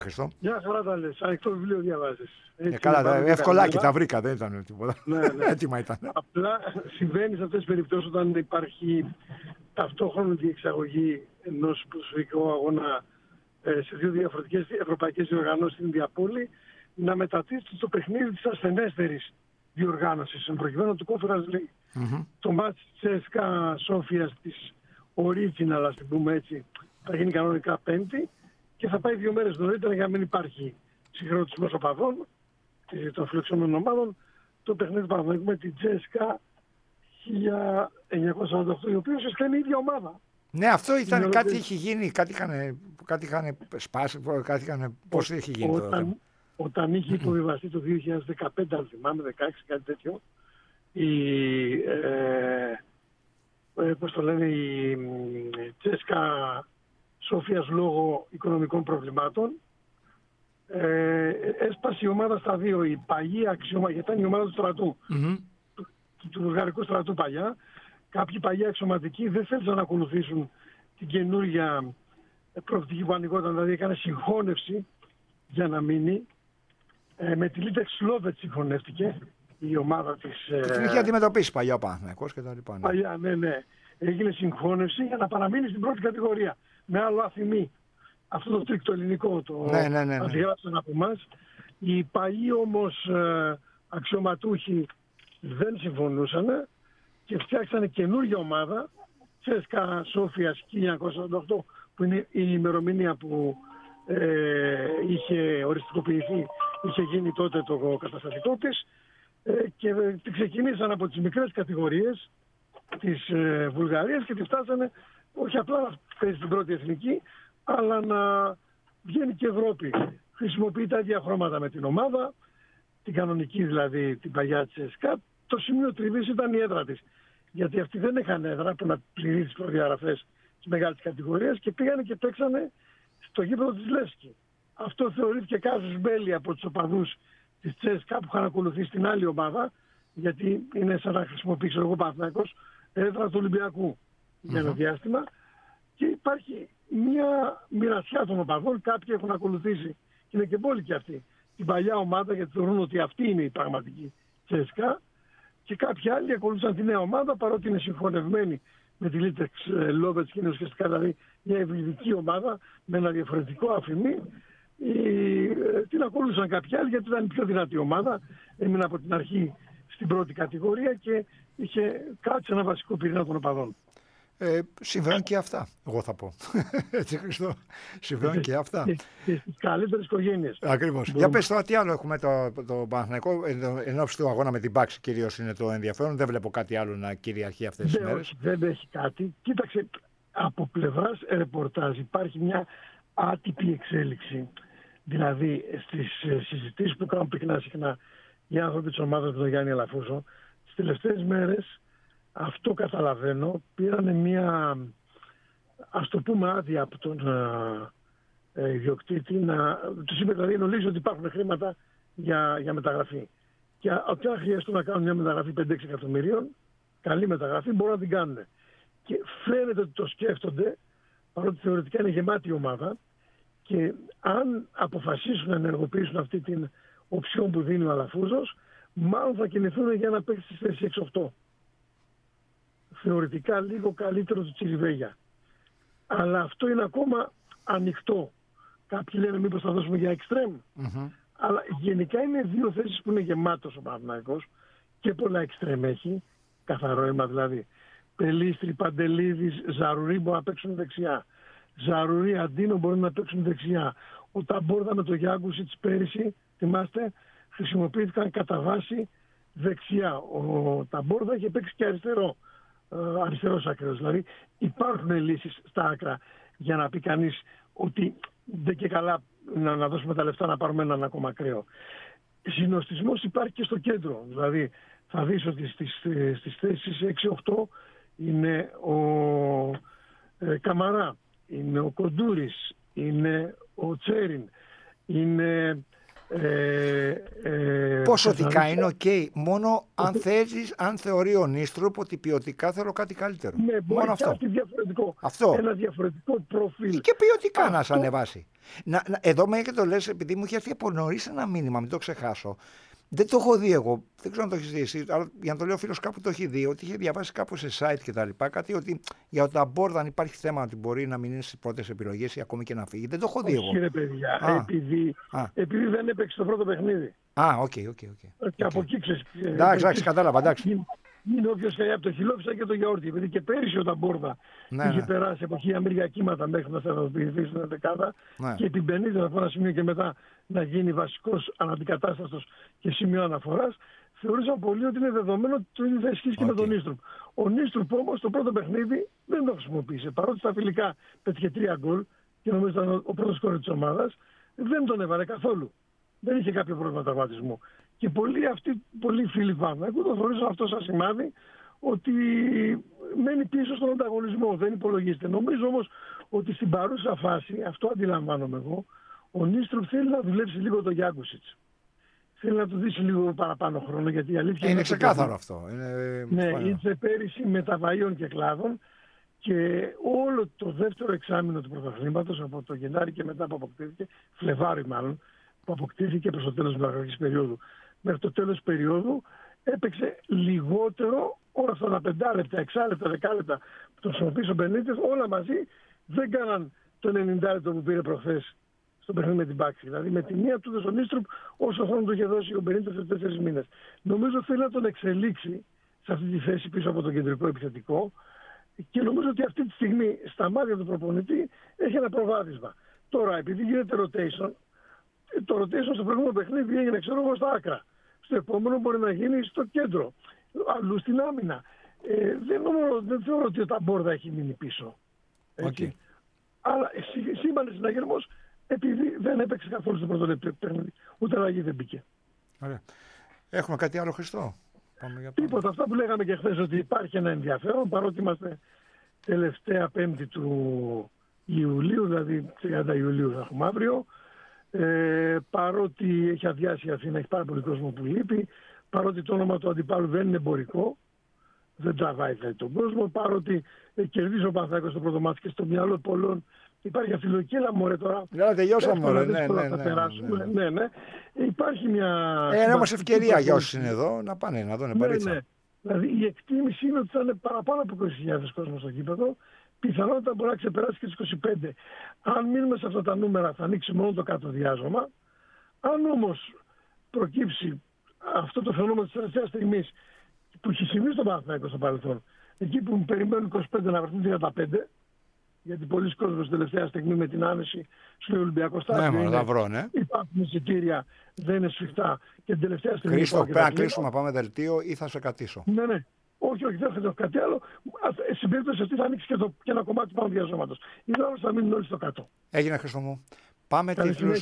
Χριστό. Μια χαρά τα λες. Ανοιχτό βιβλίο διαβάζεις. Καλά, ευκολάκι τα βρήκα, δεν ήταν τίποτα. Ναι. Έτοιμα ήταν. Απλά συμβαίνει σε αυτές τις περιπτώσεις όταν υπάρχει ταυτόχρονη διεξαγωγή ενός ποδοσφαιρικού αγώνα σε δύο διαφορετικές ευρωπαϊκές διοργανώσεις στην ίδια πόλη, να μετατίθεται το παιχνίδι της ασθενέστερης διοργάνωσης, εν προκειμένου του Conference League. Το μάτς της CSKA Σόφιας της Original, ας την πούμε έτσι, θα γίνει κανονικά Πέμπτη και θα πάει 2 μέρες νωρίτερα για να μην υπάρχει συγκρότησμος οπαδών των φιλοξενούμενων ομάδων, το παιχνίδι που θα με την CSKA 1948, η οποία ουσιαστικά είναι η ίδια ομάδα. Ναι, αυτό ήταν, κάτι είχε γίνει, κάτι είχαν σπάσει, πώς είχε γίνει τότε. Όταν είχε υποβιβαστεί το 2015, αν θυμάμαι, 16, κάτι τέτοιο, πώς το λένε, η CSKA Σόφιας λόγω οικονομικών προβλημάτων, έσπασε η ομάδα στα δύο. Η παλιή αξιωματική, γιατί ήταν η ομάδα του στρατού, του βουλγαρικού στρατού παλιά. Κάποιοι παλιοί αξιωματικοί δεν θέλησαν να ακολουθήσουν την καινούργια προοπτική που ανοιγόταν, δηλαδή έκανε συγχώνευση για να μείνει. Με τη Λίτεξ Λόβετ συγχωνεύτηκε η ομάδα της. Την είχε αντιμετωπίσει παλιά ο Παναθηναϊκός και τα λοιπά. Παλιά, ναι. Έγινε συγχώνευση για να παραμείνει στην πρώτη κατηγορία. Με άλλο αφημί. Αυτό το τρίκτο ελληνικό το αντιγράψαν από εμάς. Οι παλιοί όμως αξιωματούχοι δεν συμφωνούσαν και φτιάξανε καινούργια ομάδα, CSKA Σόφιας 1948, που είναι η ημερομηνία που είχε οριστικοποιηθεί, είχε γίνει τότε το καταστατικό της, και τη ξεκινήσαν από τις μικρές κατηγορίες της Βουλγαρίας και τη φτάσανε όχι απλά να παίζει στην πρώτη εθνική, αλλά να βγαίνει και Ευρώπη. Χρησιμοποιεί τα ίδια χρώματα με την ομάδα, την κανονική δηλαδή, την παλιά της ΕΣΚΑ. Το σημείο τριβής ήταν η έδρα της. Γιατί αυτοί δεν είχαν έδρα που να πληρεί τις προδιαγραφές της μεγάλης κατηγορίας και πήγανε και παίξανε στο γήπεδο της Λεύσκη. Αυτό θεωρήθηκε κάζους μπέλι από τους οπαδούς της ЦΣΚΑ που είχαν ακολουθήσει την άλλη ομάδα, γιατί είναι σαν να χρησιμοποιήσει ο Παναθηναϊκός έδρα του Ολυμπιακού για ένα διάστημα. Και υπάρχει μια μοιρασιά των οπαδών. Κάποιοι έχουν ακολουθήσει, και είναι και πολλοί και αυτοί, την παλιά ομάδα, γιατί θεωρούν ότι αυτή είναι η πραγματική ЦΣΚΑ. Και κάποιοι άλλοι ακολούθησαν τη νέα ομάδα, παρότι είναι συγχωνευμένη με τη Λίτεξ Λόβετς και είναι ουσιαστικά δηλαδή μια ευλητική ομάδα με ένα διαφορετικό αφημί. Την ακολούθησαν κάποιοι άλλοι γιατί ήταν η πιο δυνατή ομάδα. Έμεινε από την αρχή στην πρώτη κατηγορία και είχε κάτσει ένα βασικό πυρήνα των οπαδών. Συμβαίνουν και αυτά, εγώ θα πω. Έτσι, Χριστό. Συμβαίνουν και αυτά. Και στις καλύτερες οικογένειες. Ακριβώς. Για πες τώρα, τι άλλο έχουμε το Παναθηναϊκό, εν ώψη του αγώνα με την Πάξη κυρίως είναι το ενδιαφέρον. Δεν βλέπω κάτι άλλο να κυριαρχεί αυτές τις μέρες. Δεν έχει κάτι. Κοίταξε, από πλευράς ρεπορτάζ υπάρχει μια άτυπη εξέλιξη. Δηλαδή, στις συζητήσεις που κάνουν πυκνά συχνά οι άνθρωποι της ομάδας του τον Γιάννη Αλαφούζο, τις τελευταίες μέρες, αυτό καταλαβαίνω, πήρανε μια, ας το πούμε, άδεια από τον ιδιοκτήτη, τους είπε δηλαδή εννοείς ότι υπάρχουν χρήματα για μεταγραφή. Και ότι αν χρειαστούν να κάνουν μια μεταγραφή 5-6 εκατομμυρίων, καλή μεταγραφή, μπορούν να την κάνουν. Και φαίνεται ότι το σκέφτονται, παρότι θεωρητικά είναι γεμάτη η ομάδα, και αν αποφασίσουν να ενεργοποιήσουν αυτή την οψιόν που δίνει ο Αλαφούζος, μάλλον θα κινηθούν για να παίξει στη θέση 6-8. Θεωρητικά λίγο καλύτερο του Τσιριβέγια. Αλλά αυτό είναι ακόμα ανοιχτό. Κάποιοι λένε μήπως θα δώσουμε για εξτρέμ. Αλλά γενικά είναι δύο θέσεις που είναι γεμάτος ο Παναθηναϊκός και πολλά εξτρέμ έχει, καθαρό αίμα δηλαδή. Πελίστρη, Παντελίδης, Ζαρουρί μπορούν να παίξουν δεξιά. Ζαρουρί, Αντίνο μπορούν να παίξουν δεξιά. Ο Ταμπόρδα με το Γιάγκουσιτς πέρυσι, θυμάστε, χρησιμοποιήθηκαν κατά βάση δεξιά. Ο Ταμπόρδα είχε παίξει και αριστερός άκρος. Δηλαδή υπάρχουν λύσεις στα άκρα για να πει κανείς ότι δεν και καλά να δώσουμε τα λεφτά να πάρουμε έναν ακόμα ακραίο. Συνοστισμός υπάρχει και στο κέντρο. Δηλαδή θα δεις ότι στις θέσεις 6-8 είναι ο Καμαρά, είναι ο Κοντούρης, είναι ο Τσέριν, είναι Ποσοτικά είναι ok. Μόνο αν θεωρεί ο Νίστρουπ ότι ποιοτικά θέλω κάτι καλύτερο. Ναι, μπορεί μόνο κάτι διαφορετικό. Αυτό. Ένα διαφορετικό προφίλ. Ή και ποιοτικά να σε ανεβάσει. Εδώ με και το λες, επειδή μου είχε έρθει από νωρίς ένα μήνυμα, μην το ξεχάσω. Δεν το έχω δει εγώ. Δεν ξέρω αν το έχει δει εσύ. Αλλά για να το λέω, ο φίλος κάπου το έχει δει. Ότι είχε διαβάσει κάπου σε site κτλ. Κάτι ότι για τα board, αν υπάρχει θέμα ότι μπορεί να μην είναι στις πρώτες επιλογές ή ακόμη και να φύγει. Δεν το έχω δει εγώ. Όχι, ρε παιδιά. Επειδή δεν έπαιξε το πρώτο παιχνίδι. Οκ. Και από εκεί ξέρεις. Εντάξει, κατάλαβα. Εντάξει. Είναι όποιος θέλει από το χιλόφυσα και το γιαούρτι. Επειδή και πέρυσι όταν Μπόρδα είχε περάσει από χιλιαμύρια κύματα μέχρι να σταθεροποιηθεί στην δεκάδα και επί 50 από ένα σημείο και μετά να γίνει βασικός αναντικατάστατος και σημείο αναφοράς, θεωρούσαν πολύ ότι είναι δεδομένο ότι το ίδιο θα ισχύσει και με τον Νίστρουπ. Ο Νίστρουπ όμως το πρώτο παιχνίδι δεν το χρησιμοποίησε. Παρότι στα φιλικά πέτυχε 3 γκολ και νομίζω ήταν ο πρώτος σκόρερ της ομάδας, δεν τον έβαλε καθόλου. Δεν είχε κάποιο πρόβλημα τραυματισμού. Και πολλοί φίλοι Παναθηναϊκού το θεωρούσαν αυτό σαν σημάδι ότι μένει πίσω στον ανταγωνισμό, δεν υπολογίζεται. Νομίζω όμως ότι στην παρούσα φάση, αυτό αντιλαμβάνομαι εγώ, ο Νίστρουπ θέλει να δουλέψει λίγο το Γιάνκουσιτς. Θέλει να του δώσει λίγο παραπάνω χρόνο, γιατί η αλήθεια είναι ξεκάθαρο αυτό. Ναι, ήρθε πέρυσι με τα βαΐων και κλάδων και όλο το δεύτερο εξάμηνο του πρωταθλήματος, από το Γενάρη και μετά που αποκτήθηκε, Φλεβάρι μάλλον, που αποκτήθηκε προς το τέλος της μεταγραφικής περίοδου, μέχρι το τέλος της περίοδου, έπαιξε λιγότερο όλα αυτά τα 5 λεπτά, 6 λεπτά, 10 λεπτά που τον χρησιμοποίησε ο Μπενίτες, όλα μαζί δεν κάναν το 90 λεπτό που πήρε προχθές στο παιχνίδι με την Πάξη. Δηλαδή με τη μία του έδωσε ο Νίστρουπ όσο χρόνο του είχε δώσει ο Μπενίτες σε 4 μήνες. Νομίζω θέλει να τον εξελίξει σε αυτή τη θέση πίσω από τον κεντρικό επιθετικό και νομίζω ότι αυτή τη στιγμή στα μάτια του προπονητή έχει ένα προβάδισμα. Τώρα, επειδή γίνεται rotation, το rotation στο προηγούμενο παιχνίδι έγινε, ξέρω εγώ, στα άκρα. Στο επόμενο μπορεί να γίνει στο κέντρο, αλλού στην άμυνα. Δεν θεωρώ ότι τα Μπόρδα έχει μείνει πίσω. Έτσι. Αλλά σήμανε συναγερμός επειδή δεν έπαιξε καθόλου στο πρώτο λεπτό παιχνίδι. Ούτε αλλαγή δεν μπήκε. Ωραία. Έχουμε κάτι άλλο, Χριστό? Τίποτα. Αυτά που λέγαμε και χθες, ότι υπάρχει ένα ενδιαφέρον, παρότι είμαστε τελευταία Πέμπτη του Ιουλίου, δηλαδή 30 Ιουλίου θα έχουμε αύριο. Παρότι έχει αδειάσει η Αθήνα, έχει πάρα πολύ κόσμο που λείπει, παρότι το όνομα του αντιπάλου δεν είναι εμπορικό, δεν τραβάει δηλαδή τον κόσμο, παρότι κερδίζει ο Παναθηναϊκός στο πρώτο μάτι και στο μυαλό πολλών υπάρχει αυτή η λογική, αλλά μωρέ τώρα. Τελειώσαμε. Ναι. Υπάρχει μια. Όμως ευκαιρία για όσους είναι εδώ να πάνε να δουν παρέτσα. Ναι. Δηλαδή η εκτίμηση είναι ότι θα είναι παραπάνω από 20.000 κόσμο στο γήπεδο. Πιθανότητα μπορεί να ξεπεράσει και τις 25. Αν μείνουμε σε αυτά τα νούμερα θα ανοίξει μόνο το κάτω διάζωμα. Αν όμως προκύψει αυτό το φαινόμενο της τελευταίας στιγμής που έχει συμβεί στον Παναθηναϊκό στο παρελθόν, εκεί που περιμένουν 25 να βρεθούν 35, γιατί πολλοί κόσμοι στην τελευταία στιγμή με την άνεση στο Ολυμπιακό Στάδιο υπάρχουν εισιτήρια, δεν είναι σφιχτά και την τελευταία στιγμή. Χρήστο, πρέπει να κλείσουμε, να πάμε δελτίο ή θα σε κατήσω? Ναι. Όχι, δεν θα το κάτι άλλο. Στην περίπτωση αυτή θα ανοίξει και ένα κομμάτι πάνω διαζώματος. Οι άλλοι θα μείνουν όλοι στο κάτω. Έγινε, Χρήστο μου. Πάμε τίτλους.